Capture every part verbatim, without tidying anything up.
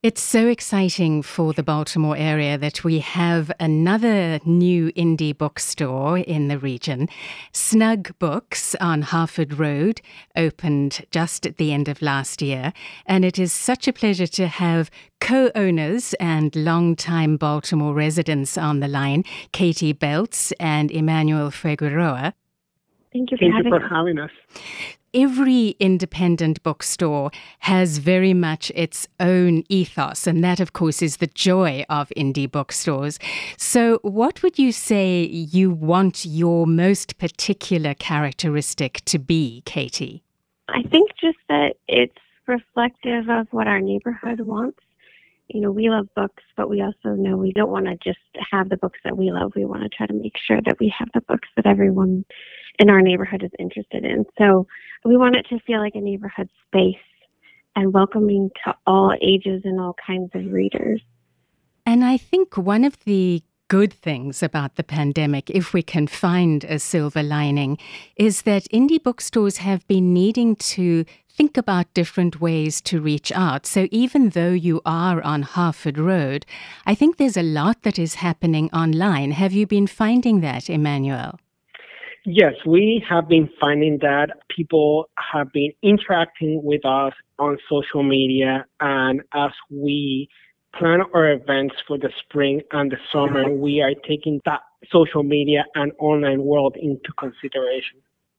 It's so exciting for the Baltimore area that we have another new indie bookstore in the region. Snug Books on Harford Road opened just at the end of last year, and it is such a pleasure to have co-owners and long-time Baltimore residents on the line, Katie Beltz and Emmanuel Figueroa. Thank you for, Thank having, you for us. having us. Every independent bookstore has very much its own ethos, and that, of course, is the joy of indie bookstores. So what would you say you want your most particular characteristic to be, Katie? I think just that it's reflective of what our neighborhood wants. You know, we love books, but we also know we don't want to just have the books that we love. We want to try to make sure that we have the books that everyone in our neighborhood is interested in. So we want it to feel like a neighborhood space and welcoming to all ages and all kinds of readers. And I think one of the good things about the pandemic, if we can find a silver lining, is that indie bookstores have been needing to think about different ways to reach out. So even though you are on Harford Road, I think there's a lot that is happening online. Have you been finding that, Emmanuel? Yes, we have been finding that people have been interacting with us on social media, and as we plan our events for the spring and the summer, we are taking that social media and online world into consideration.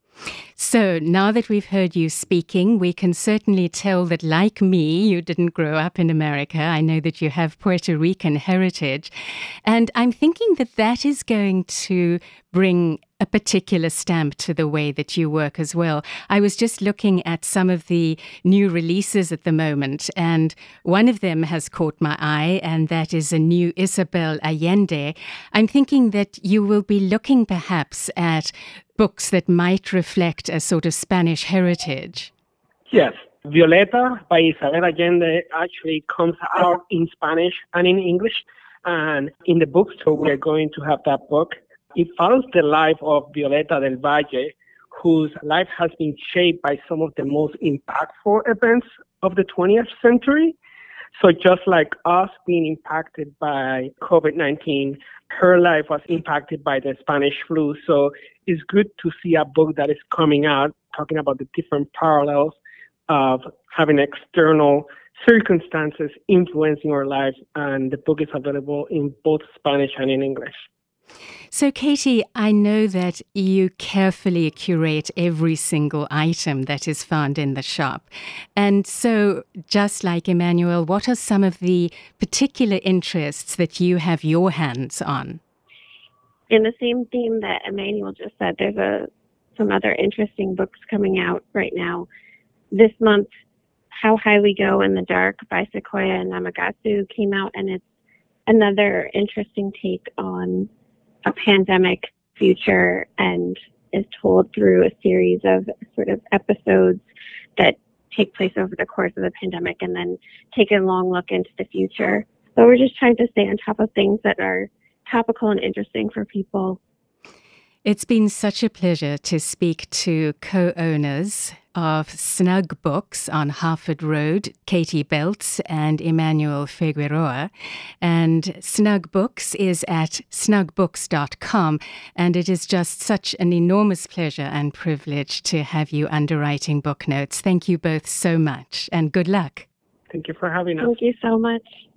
So now that we've heard you speaking, we can certainly tell that, like me, you didn't grow up in America. I know that you have Puerto Rican heritage. And I'm thinking that that is going to bring a particular stamp to the way that you work as well. I was just looking at some of the new releases at the moment, and one of them has caught my eye, and that is a new Isabel Allende. I'm thinking that you will be looking perhaps at books that might reflect a sort of Spanish heritage. Yes. Violeta by Isabel Allende actually comes out in Spanish and in English. And in the bookstore, we're going to have that book. It follows the life of Violeta del Valle, whose life has been shaped by some of the most impactful events of the twentieth century. So just like us being impacted by COVID nineteen, her life was impacted by the Spanish flu. So it's good to see a book that is coming out talking about the different parallels of having external circumstances influencing our lives. And the book is available in both Spanish and in English. So, Katie, I know that you carefully curate every single item that is found in the shop. And so, just like Emmanuel, what are some of the particular interests that you have your hands on? In the same theme that Emmanuel just said, there's a, some other interesting books coming out right now. This month, How High We Go in the Dark by Sequoia Namagatsu came out, and it's another interesting take on a pandemic future and is told through a series of sort of episodes that take place over the course of the pandemic and then take a long look into the future. So we're just trying to stay on top of things that are topical and interesting for people. It's been such a pleasure to speak to co-owners of Snug Books on Harford Road, Katie Beltz and Emmanuel Figueroa. And Snug Books is at snug books dot com, and it is just such an enormous pleasure and privilege to have you underwriting book notes. Thank you both so much, and good luck. Thank you for having us. Thank you so much.